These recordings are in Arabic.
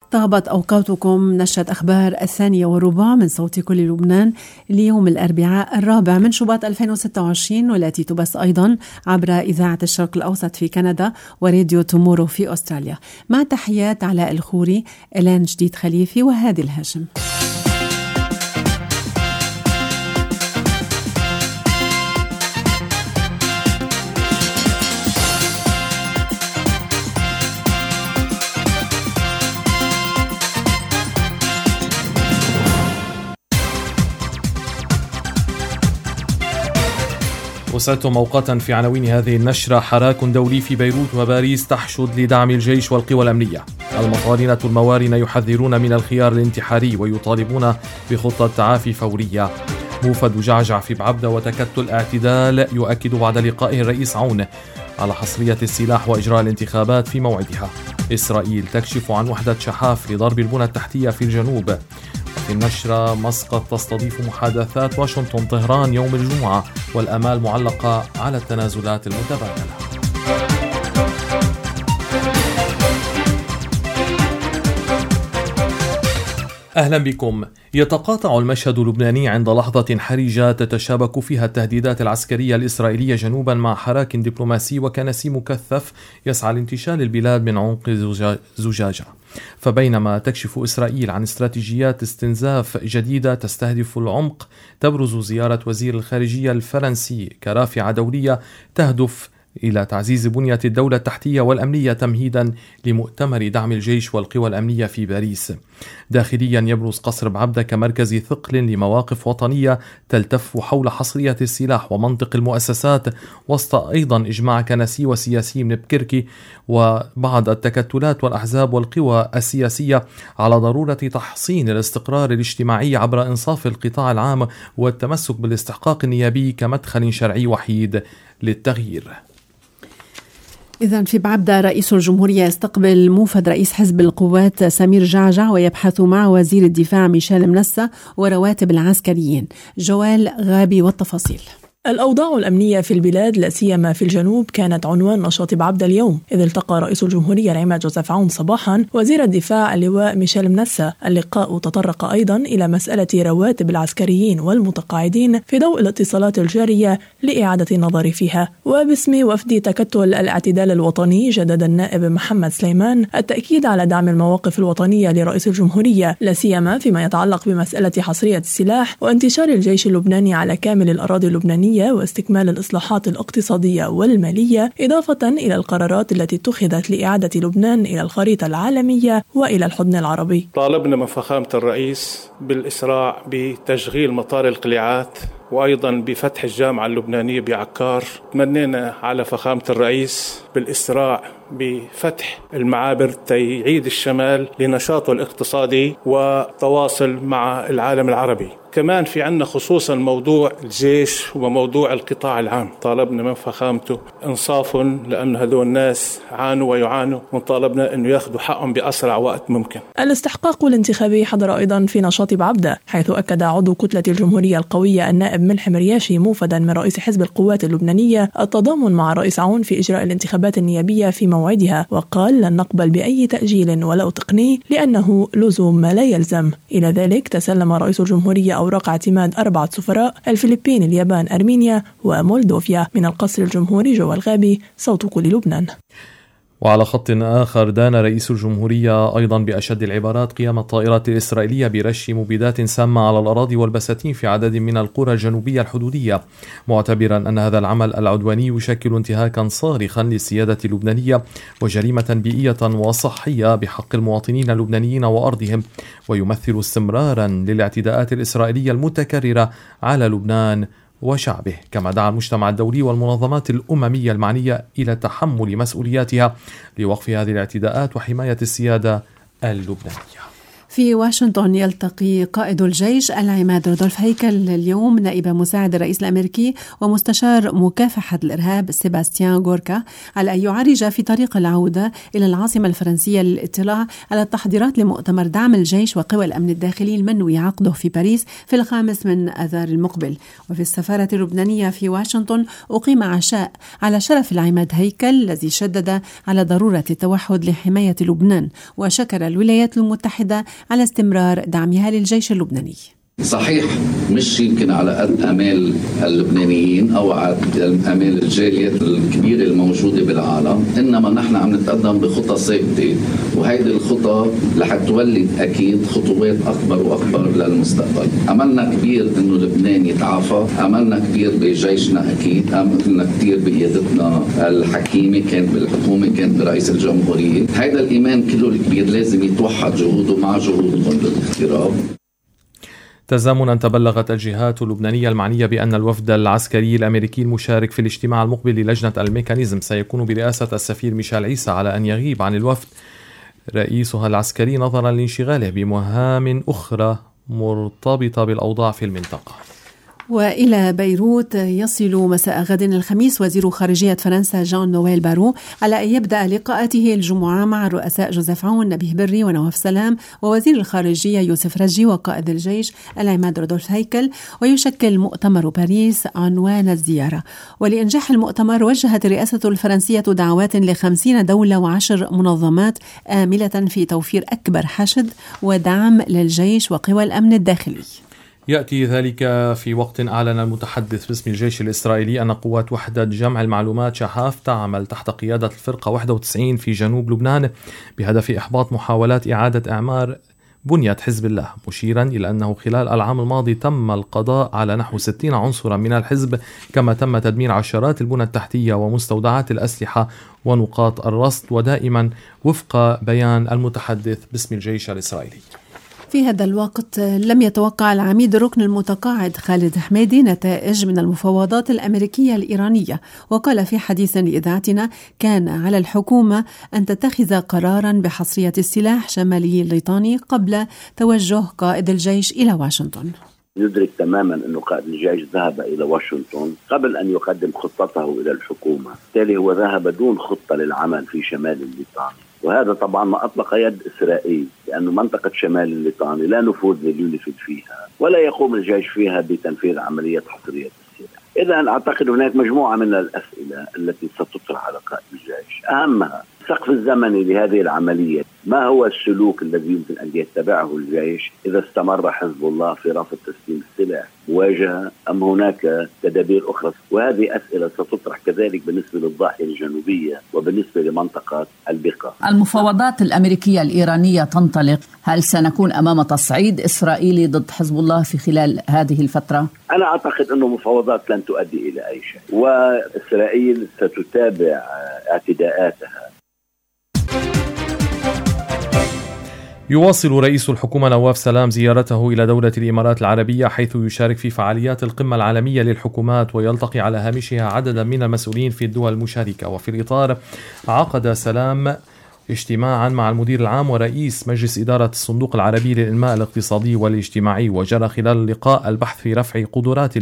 طابت أوقاتكم. نشرة أخبار 1:15 من صوت كل لبنان اليوم الأربعاء 4 من شباط 2026، والتي تبث أيضا عبر إذاعة الشرق الأوسط في كندا وراديو تومورو في أستراليا. مع تحيات علاء الخوري، إلان جديد خليفي وهادي الهاشم. وصلتم أوقاتا في عناوين هذه النشرة. حراك دولي في بيروت وباريس تحشد لدعم الجيش والقوى الأمنية. المطارنة الموارنة يحذرون من الخيار الانتحاري ويطالبون بخطة تعافي فورية. موفد جعجع في بعبدة وتكتل اعتدال يؤكد بعد لقائه الرئيس عون على حصرية السلاح وإجراء الانتخابات في موعدها. إسرائيل تكشف عن وحدة شحاف لضرب البنى التحتية في الجنوب. في النشرة مسقط تستضيف محادثات واشنطن طهران يوم الجمعة والآمال معلقة على التنازلات المتبادلة. أهلا بكم. يتقاطع المشهد اللبناني عند لحظة حرجة تتشابك فيها التهديدات العسكرية الإسرائيلية جنوبا مع حراك دبلوماسي وكنسي مكثف يسعى لانتشال البلاد من عنق زجاجة. فبينما تكشف إسرائيل عن استراتيجيات استنزاف جديدة تستهدف العمق، تبرز زيارة وزير الخارجية الفرنسي كرافعة دولية تهدف إلى تعزيز بنية الدولة التحتية والأمنية تمهيدا لمؤتمر دعم الجيش والقوى الأمنية في باريس. داخليا يبرز قصر بعبدة كمركز ثقل لمواقف وطنية تلتف حول حصرية السلاح ومنطق المؤسسات، وسط أيضا إجماع كنسي وسياسي من بكركي وبعض التكتلات والأحزاب والقوى السياسية على ضرورة تحصين الاستقرار الاجتماعي عبر إنصاف القطاع العام والتمسك بالاستحقاق النيابي كمدخل شرعي وحيد للتغيير. إذن في بعبدة رئيس الجمهورية يستقبل موفد رئيس حزب القوات سمير جعجع ويبحث مع وزير الدفاع ميشيل منسة ورواتب العسكريين. جوال غابي والتفاصيل. الأوضاع الأمنية في البلاد لا سيما في الجنوب كانت عنوان نشاط بعبدة اليوم، إذ التقى رئيس الجمهورية العماد جوزيف عون صباحا وزير الدفاع اللواء ميشيل منسة. اللقاء تطرق أيضا إلى مسألة رواتب العسكريين والمتقاعدين في ضوء الاتصالات الجارية لإعادة النظر فيها. وباسم وفد تكتل الاعتدال الوطني جدد النائب محمد سليمان التأكيد على دعم المواقف الوطنية لرئيس الجمهورية، لا سيما فيما يتعلق بمسألة حصرية السلاح وانتشار الجيش اللبناني على كامل الأراضي اللبنانية واستكمال الإصلاحات الاقتصادية والمالية، إضافة إلى القرارات التي اتخذت لإعادة لبنان إلى الخريطة العالمية وإلى الحضن العربي. طالبنا من فخامة الرئيس بالإسراع بتشغيل مطار القليعات وأيضا بفتح الجامعة اللبنانية بعكار. تمنينا على فخامة الرئيس بالإسراع بفتح المعابر تيعيد الشمال لنشاطه الاقتصادي وتواصل مع العالم العربي. كمان في عنا خصوصا موضوع الجيش وموضوع القطاع العام، طالبنا من فخامته انصافهم لأن هذول الناس عانوا ويعانوا، وطالبنا أنه ياخذوا حقهم بأسرع وقت ممكن. الاستحقاق الانتخابي حضر أيضا في نشاط بعبدة، حيث أكد عضو كتلة الجمهورية القوية النائب ملحم رياشي موفدا من رئيس حزب القوات اللبنانية التضامن مع الرئيس عون في إجراء الانتخابات النيابية في موعدها، وقال لن نقبل بأي تأجيل ولو تقني لأنه لزوم ما لا يلزم. إلى ذلك تسلم رئيس الجمهورية أوراق اعتماد 4 سفراء: الفلبين، اليابان، أرمينيا ومولدوفيا. من القصر الجمهوري جوال غابي، صوت كل لبنان. وعلى خط آخر دان رئيس الجمهورية أيضا بأشد العبارات قيام الطائرات الإسرائيلية برش مبيدات سامة على الأراضي والبساتين في عدد من القرى الجنوبية الحدودية، معتبرا أن هذا العمل العدواني يشكل انتهاكا صارخا للسيادة اللبنانية وجريمة بيئية وصحية بحق المواطنين اللبنانيين وأرضهم، ويمثل استمرارا للاعتداءات الإسرائيلية المتكررة على لبنان وشعبه. كما دعا المجتمع الدولي والمنظمات الأممية المعنية إلى تحمل مسؤولياتها لوقف هذه الاعتداءات وحماية السيادة اللبنانية. في واشنطن يلتقي قائد الجيش العماد رودولف هيكل اليوم نائب مساعد الرئيس الأمريكي ومستشار مكافحة الإرهاب سيباستيان غوركا على أن يعرج في طريق العودة إلى العاصمة الفرنسية للاطلاع على التحضيرات لمؤتمر دعم الجيش وقوى الأمن الداخلي المنوي عقده في باريس في 5 آذار المقبل. وفي السفارة اللبنانية في واشنطن أقيم عشاء على شرف العماد هيكل الذي شدد على ضرورة التوحد لحماية لبنان، وشكر الولايات المتحدة على استمرار دعمها للجيش اللبناني. صحيح مش يمكن على قد آمال اللبنانيين أو على آمال الجاليات الكبيرة الموجودة بالعالم، إنما نحن عم نتقدم بخطى ثابتة، وهيدي الخطى رح تولد أكيد خطوات أكبر وأكبر للمستقبل. أملنا كبير إنه لبنان يتعافى، أملنا كبير بجيشنا أكيد، أملنا كتير بقيادتنا الحكيمة كانت بالحكومة كانت برئيس الجمهورية. هيدا الإيمان كله الكبير لازم يتوحد جهوده مع جهودهم للاقتراب. تزامنا تبلغت الجهات اللبنانية المعنية بأن الوفد العسكري الأمريكي المشارك في الاجتماع المقبل للجنة الميكانيزم سيكون برئاسة السفير ميشيل عيسى، على أن يغيب عن الوفد رئيسها العسكري نظرا لانشغاله بمهام أخرى مرتبطة بالأوضاع في المنطقة. وإلى بيروت يصل مساء غد الخميس وزير خارجية فرنسا جان نويل بارو على أن يبدأ لقاءاته الجمعة مع الرؤساء جوزيف عون، نبيه بري ونواف سلام، ووزير الخارجية يوسف رجي، وقائد الجيش العماد رودولف هيكل. ويشكل مؤتمر باريس عنوان الزيارة. ولإنجاح المؤتمر وجهت الرئاسة الفرنسية دعوات ل50 دولة و10 منظمات آملة في توفير أكبر حشد ودعم للجيش وقوى الأمن الداخلي. يأتي ذلك في وقت أعلن المتحدث باسم الجيش الإسرائيلي أن قوات وحدة جمع المعلومات شحاف تعمل تحت قيادة الفرقة 91 في جنوب لبنان بهدف إحباط محاولات إعادة إعمار بنية حزب الله، مشيرا إلى أنه خلال العام الماضي تم القضاء على نحو 60 عنصرا من الحزب، كما تم تدمير عشرات البنى التحتية ومستودعات الأسلحة ونقاط الرصد، ودائما وفق بيان المتحدث باسم الجيش الإسرائيلي. في هذا الوقت لم يتوقع العميد الركن المتقاعد خالد حميدي نتائج من المفاوضات الأمريكية الإيرانية، وقال في حديث لإذاعتنا: كان على الحكومة أن تتخذ قرارا بحصرية السلاح شمالي الليطاني قبل توجه قائد الجيش إلى واشنطن. يدرك تماما أن قائد الجيش ذهب إلى واشنطن قبل أن يقدم خطته إلى الحكومة، بالتالي هو ذهب دون خطة للعمل في شمال الليطاني، وهذا طبعا ما أطلق يد إسرائيل، لأنه منطقة شمال الليطاني لا نفوذ لليونيفيد فيها ولا يقوم الجيش فيها بتنفيذ عملية حصرية السلاح. إذا أعتقد هناك مجموعة من الأسئلة التي ستطرح على قائد الجيش، أهمها السقف الزمني لهذه العملية، ما هو السلوك الذي يمكن أن يتبعه الجيش إذا استمر حزب الله في رفض تسليم السلاح، مواجهة أم هناك تدابير أخرى؟ وهذه أسئلة ستطرح كذلك بالنسبة للضاحية الجنوبية وبالنسبة لمنطقة البقاع. المفاوضات الأمريكية الإيرانية تنطلق، هل سنكون أمام تصعيد إسرائيلي ضد حزب الله في خلال هذه الفترة؟ أنا أعتقد أن المفاوضات لن تؤدي إلى أي شيء، وإسرائيل ستتابع اعتداءاتها. يواصل رئيس الحكومة نواف سلام زيارته إلى دولة الإمارات العربية، حيث يشارك في فعاليات القمة العالمية للحكومات ويلتقي على هامشها عددا من المسؤولين في الدول المشاركة. وفي الإطار عقد سلام اجتماعا مع المدير العام ورئيس مجلس إدارة الصندوق العربي للإنماء الاقتصادي والاجتماعي، وجرى خلال اللقاء البحث في رفع قدرات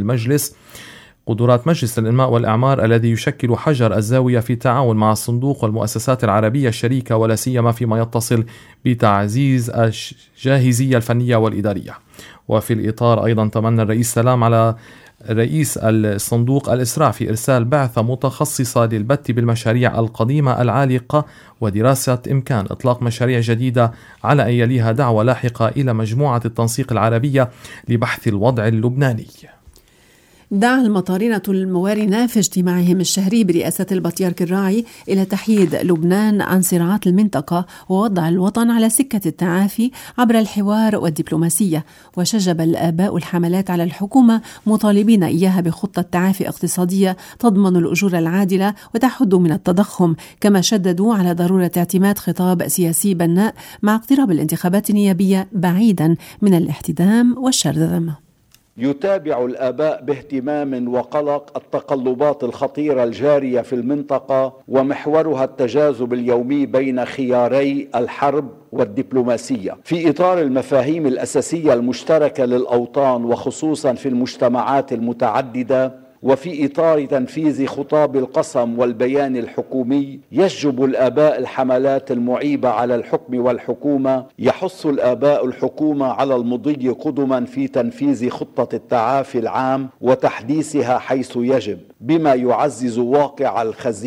مجلس الإنماء والإعمار الذي يشكل حجر الزاوية في التعاون مع الصندوق والمؤسسات العربية الشريكة، ولا سيما فيما يتصل بتعزيز الجاهزية الفنية والإدارية. وفي الإطار أيضا تمنى الرئيس سلام على رئيس الصندوق الإسراع في إرسال بعثة متخصصة للبت بالمشاريع القديمة العالقة ودراسة إمكان إطلاق مشاريع جديدة، على أن يليها دعوة لاحقة إلى مجموعة التنسيق العربية لبحث الوضع اللبناني. دعا المطارنة الموارنة في اجتماعهم الشهري برئاسة البطريرك الراعي إلى تحييد لبنان عن صراعات المنطقة ووضع الوطن على سكة التعافي عبر الحوار والدبلوماسية. وشجب الآباء الحملات على الحكومة مطالبين إياها بخطة تعافي اقتصادية تضمن الأجور العادلة وتحد من التضخم، كما شددوا على ضرورة اعتماد خطاب سياسي بناء مع اقتراب الانتخابات النيابية بعيدا من الاحتدام والشرذمة. يتابع الآباء باهتمام وقلق التقلبات الخطيرة الجارية في المنطقة ومحورها التجاذب اليومي بين خياري الحرب والدبلوماسية في إطار المفاهيم الأساسية المشتركة للأوطان وخصوصا في المجتمعات المتعددة. وفي إطار تنفيذ خطاب القسم والبيان الحكومي يشجب الآباء الحملات المعيبة على الحكم والحكومة. يحث الآباء الحكومة على المضي قدما في تنفيذ خطة التعافي العام وتحديثها حيث يجب، بما يعزز واقع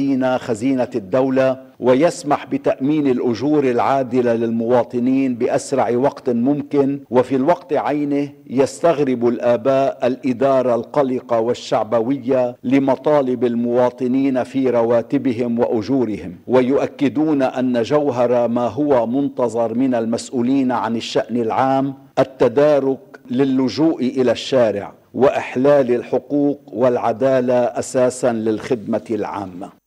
خزينة الدولة ويسمح بتأمين الأجور العادلة للمواطنين بأسرع وقت ممكن. وفي الوقت عينه يستغرب الآباء الإدارة القلقة والشعبوية لمطالب المواطنين في رواتبهم وأجورهم، ويؤكدون أن جوهر ما هو منتظر من المسؤولين عن الشأن العام التدارك للجوء إلى الشارع وإحلال الحقوق والعدالة أساسا للخدمة العامة.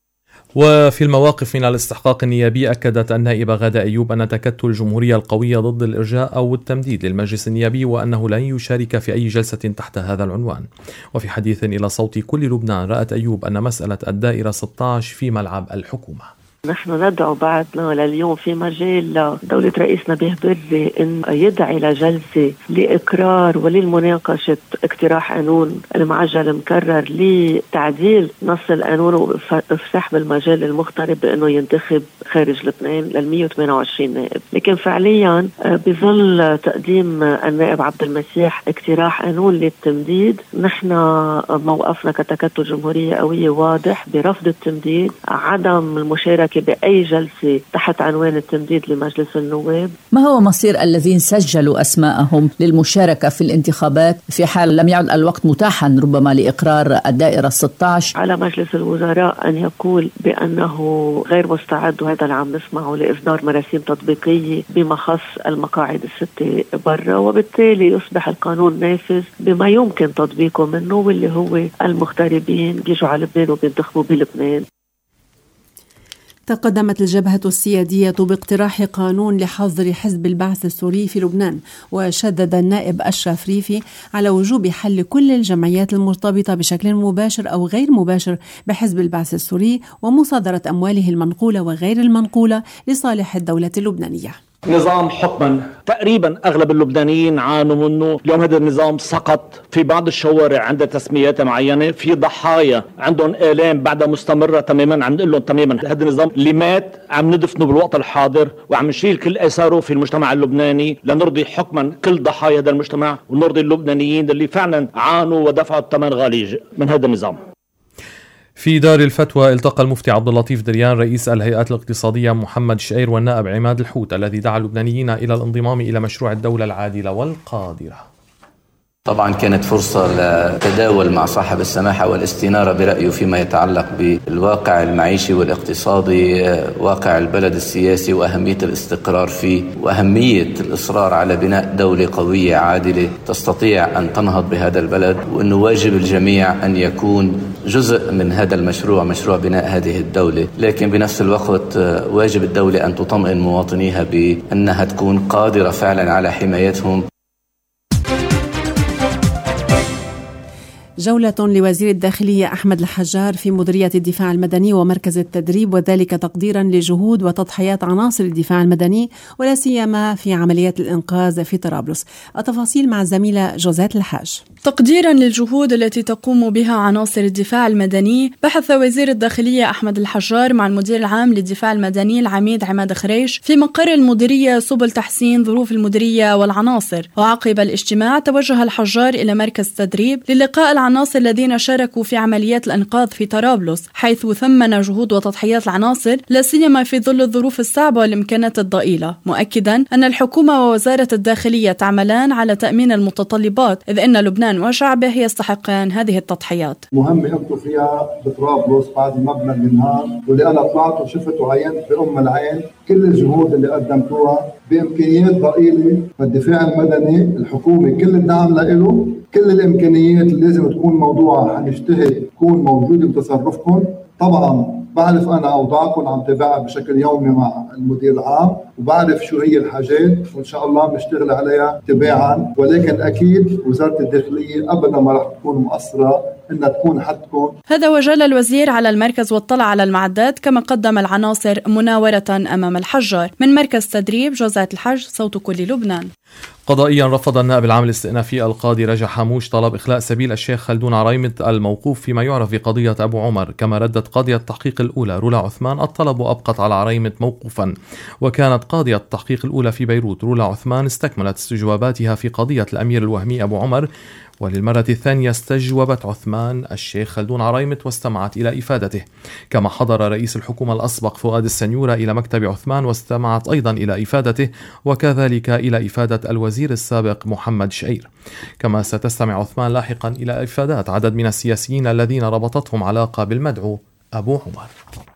وفي المواقف من الاستحقاق النيابي أكدت النائبة غادة أيوب أن تكتل الجمهورية القوية ضد الإرجاء أو التمديد للمجلس النيابي وأنه لن يشارك في أي جلسة تحت هذا العنوان. وفي حديث إلى صوت كل لبنان رأت أيوب أن مسألة الدائرة 16 في ملعب الحكومة. نحن ندعو بعدنا لليوم في مجال دولة رئيسنا نبيه بري أن يدعي لجلسة لإقرار وللمناقشة اقتراح قانون المعجل مكرر لتعديل نص القانون وسحب المجال للمغترب بأنه ينتخب خارج لبنان لل 128 نائب. لكن فعليا بظل تقديم النائب عبد المسيح اقتراح قانون للتمديد، نحن موقفنا كتكتل جمهورية قوية واضح برفض التمديد، عدم المشاركة بأي جلسة تحت عنوان التمديد لمجلس النواب. ما هو مصير الذين سجلوا أسماءهم للمشاركة في الانتخابات في حال لم يعد الوقت متاحا ربما لإقرار الدائرة 16؟ على مجلس الوزراء أن يقول بأنه غير مستعد، وهذا اللي عم نسمعه، لإصدار مراسيم تطبيقية بما خص المقاعد الستة برا، وبالتالي يصبح القانون نافذ بما يمكن تطبيقه منه، واللي هو المغتربين بيجوا على لبنان وبينتخبوا بلبنان. تقدمت الجبهة السيادية باقتراح قانون لحظر حزب البعث السوري في لبنان، وشدد النائب أشرف ريفي على وجوب حل كل الجمعيات المرتبطة بشكل مباشر أو غير مباشر بحزب البعث السوري ومصادرة أمواله المنقولة وغير المنقولة لصالح الدولة اللبنانية. نظام حكما تقريبا أغلب اللبنانيين عانوا منه. اليوم هذا النظام سقط في بعض الشوارع عند تسميات معينة، في ضحايا عندهم آلام بعد مستمرة تماما. عم نقول لهم تماما هذا النظام اللي مات عم ندفنه بالوقت الحاضر، وعم نشيل كل آثاره في المجتمع اللبناني لنرضي حكما كل ضحايا هذا المجتمع ونرضي اللبنانيين اللي فعلا عانوا ودفعوا الثمن غالي من هذا النظام. في دار الفتوى التقى المفتي عبد اللطيف دريان رئيس الهيئات الاقتصادية محمد شقير والنائب عماد الحوت الذي دعا اللبنانيين إلى الانضمام إلى مشروع الدولة العادلة والقادرة. طبعا كانت فرصة لتداول مع صاحب السماحة والاستنارة برأيه فيما يتعلق بالواقع المعيشي والاقتصادي، واقع البلد السياسي وأهمية الاستقرار فيه، وأهمية الإصرار على بناء دولة قوية عادلة تستطيع أن تنهض بهذا البلد، وأنه واجب الجميع أن يكون جزء من هذا المشروع، مشروع بناء هذه الدولة. لكن بنفس الوقت واجب الدولة أن تطمئن مواطنيها بأنها تكون قادرة فعلا على حمايتهم. جولة لوزير الداخلية أحمد الحجار في مديرية الدفاع المدني ومركز التدريب، وذلك تقديرا لجهود وتضحيات عناصر الدفاع المدني ولا سيما في عمليات الإنقاذ في طرابلس. التفاصيل مع الزميلة جوزات الحاج. تقديرا للجهود التي تقوم بها عناصر الدفاع المدني، بحث وزير الداخلية أحمد الحجار مع المدير العام للدفاع المدني العميد عماد خريش في مقر المديرية سبل تحسين ظروف المديرية والعناصر. وعقب الاجتماع توجه الحجار إلى مركز تدريب للقاء العناصر الذين شاركوا في عمليات الإنقاذ في طرابلس، حيث ثمن جهود وتضحيات العناصر لا سيما في ظل الظروف الصعبة والإمكانات الضئيلة، مؤكدا أن الحكومة ووزارة الداخلية تعملان على تأمين المتطلبات، إذ أن لبنان وشعبه يستحقان هذه التضحيات. مهم يقضوا فيها بطرابلس بعد المبنى النهار، واللي أنا طلعت وشفت وعينت بأم العين كل الجهود اللي قدمتوها بإمكانيات ضئيلة. فالدفاع المدني الحكومي كل الدعم له، كل الإمكانيات اللي لازم تكون موضوعة حنجتهد تكون موجودة بتصرفكم. طبعا بعرف أنا أوضاعكم عم تابعها بشكل يومي مع المدير العام، وبعرف شو هي الحاجات وإن شاء الله بنشتغل عليها تباعا. ولكن أكيد وزارة الداخلية أبدا ما رح تكون مقصرة إنها تكون حدكم. هذا وجل الوزير على المركز واطلع على المعدات، كما قدم العناصر مناورة أمام الحجار. من مركز تدريب جوزات الحج، صوت كل لبنان. قضائيا رفض النائب العام الاستئنافي القاضي رجا حموش طلب إخلاء سبيل الشيخ خلدون عريمة الموقوف فيما يعرف بقضية أبو عمر. كما ردت قاضية التحقيق الأولى رولا عثمان الطلب وأبقت على عريمة موقوفا. وكانت قاضية التحقيق الأولى في بيروت رولا عثمان استكملت استجواباتها في قضية الأمير الوهمي أبو عمر، وللمرة الثانية استجوبت عثمان الشيخ خلدون عريمة واستمعت إلى إفادته. كما حضر رئيس الحكومة الأسبق فؤاد السنيورة إلى مكتب عثمان واستمعت أيضا إلى إفادته، وكذلك إلى إفادة الوزير السابق محمد شعير. كما ستستمع عثمان لاحقا إلى إفادات عدد من السياسيين الذين ربطتهم علاقة بالمدعو أبو عمر.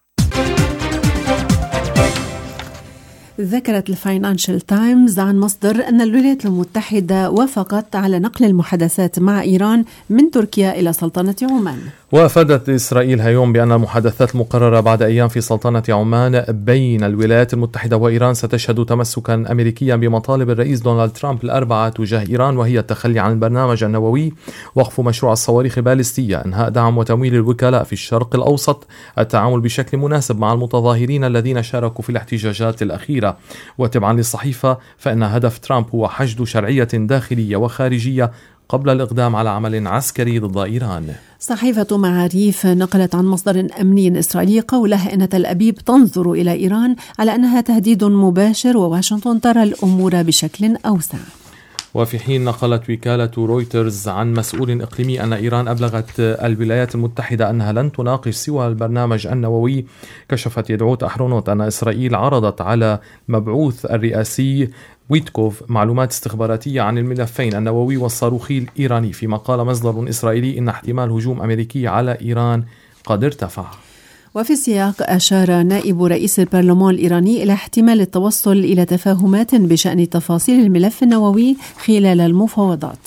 ذكرت الفاينانشال تايمز عن مصدر أن الولايات المتحدة وافقت على نقل المحادثات مع إيران من تركيا إلى سلطنة عمان. وافادت إسرائيل هيوم بأن المحادثات المقررة بعد أيام في سلطنة عمان بين الولايات المتحدة وإيران ستشهد تمسكا أمريكيا بمطالب الرئيس دونالد ترامب الأربعة تجاه إيران، وهي التخلي عن البرنامج النووي، وقف مشروع الصواريخ البالستية، إنهاء دعم وتمويل الوكلاء في الشرق الأوسط، التعامل بشكل مناسب مع المتظاهرين الذين شاركوا في الاحتجاجات الأخيرة. وتبعا للصحيفة فإن هدف ترامب هو حشد شرعية داخلية وخارجية قبل الإقدام على عمل عسكري ضد إيران. صحيفة معاريف نقلت عن مصدر أمني إسرائيلي قوله إن تل أبيب تنظر إلى إيران على أنها تهديد مباشر، وواشنطن ترى الأمور بشكل أوسع. وفي حين نقلت وكالة رويترز عن مسؤول إقليمي أن إيران أبلغت الولايات المتحدة أنها لن تناقش سوى البرنامج النووي، كشفت يدعوت أحرونوت أن إسرائيل عرضت على مبعوث الرئاسي ويتكوف معلومات استخباراتية عن الملفين النووي والصاروخي الإيراني، فيما قال مصدر إسرائيلي إن احتمال هجوم أمريكي على إيران قد ارتفع. وفي السياق أشار نائب رئيس البرلمان الإيراني إلى احتمال التوصل إلى تفاهمات بشأن تفاصيل الملف النووي خلال المفاوضات.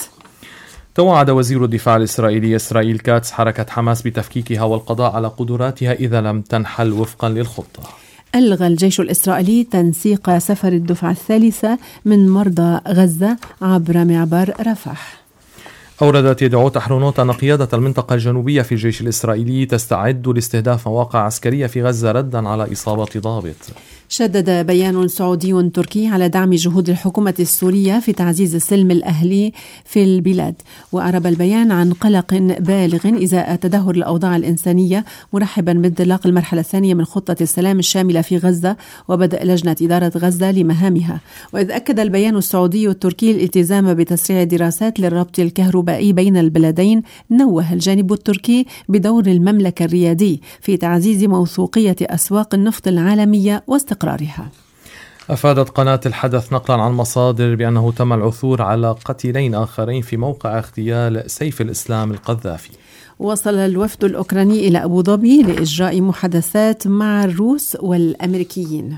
توعد وزير الدفاع الإسرائيلي إسرائيل كاتس حركة حماس بتفكيكها والقضاء على قدراتها إذا لم تنحل وفقا للخطة. ألغى الجيش الإسرائيلي تنسيق سفر الدفعة الثالثة من مرضى غزة عبر معبر رفح. أوردت يدعوت أحرونوت أن قيادة المنطقة الجنوبية في الجيش الإسرائيلي تستعد لاستهداف مواقع عسكرية في غزة ردا على إصابة ضابط. شدد بيان سعودي تركي على دعم جهود الحكومة السورية في تعزيز السلم الأهلي في البلاد، وأعرب البيان عن قلق بالغ إزاء تدهور الأوضاع الإنسانية، مرحبا بانطلاق المرحلة الثانية من خطة السلام الشاملة في غزة وبدء لجنة إدارة غزة لمهامها. وإذ أكد البيان السعودي التركي الالتزام بتسريع دراسات للربط الكهربائي بين البلدين، نوه الجانب التركي بدور المملكة الريادي في تعزيز موثوقية أسواق النفط العالمية واستقرارها. أفادت قناة الحدث نقلا عن مصادر بأنه تم العثور على قتيلين آخرين في موقع اغتيال سيف الإسلام القذافي. وصل الوفد الأوكراني إلى أبو ظبي لإجراء محادثات مع الروس والأمريكيين.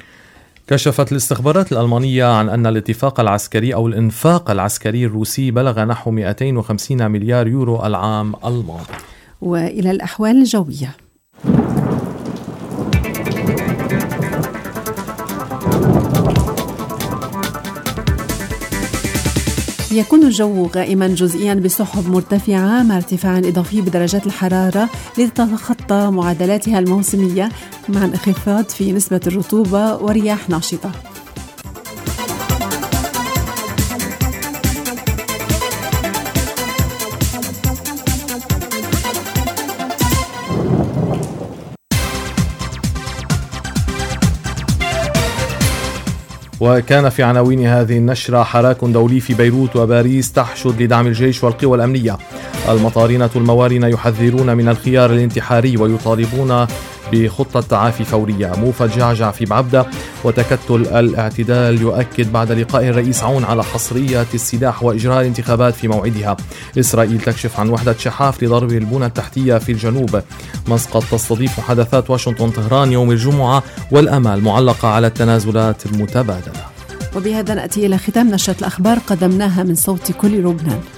كشفت الاستخبارات الألمانية عن أن الاتفاق العسكري أو الإنفاق العسكري الروسي بلغ نحو 250 مليار يورو العام الماضي. وإلى الأحوال الجوية. يكون الجو غائما جزئيا بسحب مرتفعة مع ارتفاع إضافي بدرجات الحرارة لتتخطى معدلاتها الموسمية، مع انخفاض في نسبة الرطوبة ورياح ناشطة. وكان في عناوين هذه النشرة: حراك دولي في بيروت وباريس تحشد لدعم الجيش والقوى الأمنية. المطارنة الموارنة يحذرون من الخيار الانتحاري ويطالبون بخطة تعافي فورية. موفد جعجع في بعبدة وتكتل الاعتدال يؤكد بعد لقاء الرئيس عون على حصرية السلاح وإجراء الانتخابات في موعدها. إسرائيل تكشف عن وحدة شحاف لضرب البنى التحتية في الجنوب. مسقط تستضيف محادثات واشنطن طهران يوم الجمعة، والأمال معلقة على التنازلات المتبادلة. وبهذا نأتي إلى ختام نشرة الأخبار قدمناها من صوت كل لبنان.